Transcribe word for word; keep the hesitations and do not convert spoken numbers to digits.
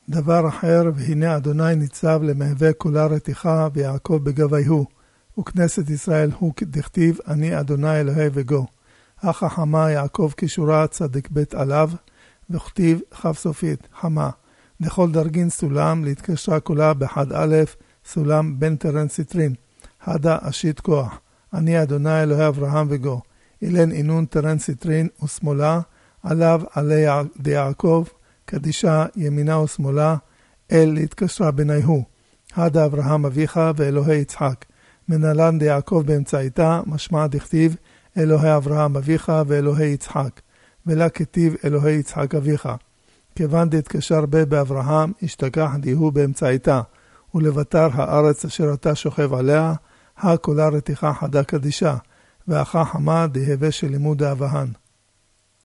דבר אחר, והנה אדוני ניצב למהווה כולה רתיחה ויעקב בגבייהו, וכנסת ישראל הוא דכתיב אני אדוני אלוהי וגו. החכמה יעקב כשורה צדיק בית עליו, וכתיב כף סופית חמה. לכל דרגין סולם להתקשרה כולה בחד א' סולם בן תרן סיטרין. הדה אשית כוח. אני אדוני אלוהי אברהם וגו. אילן אינון תרן סיטרין ושמאלה, עליו עלי דיעקב, קדישה ימינה ושמאלה, אל להתקשרה ביניהו. הדה אברהם אביך ואלוהי יצחק. מנהלן דיעקב באמצעיתה, משמע דכתיב אלוהי אברהם אביך ואלוהי יצחק. ולה כתיב אלוהי יצחק אביך. כיוון דתקשר בה באברהם, השתכח דיהו באמצעיתה, ולבטר הארץ אשר אתה שוכב עליה, הכולה רתיחה חדה קדישה, ואחה חמה דהווה של לימוד האבהן.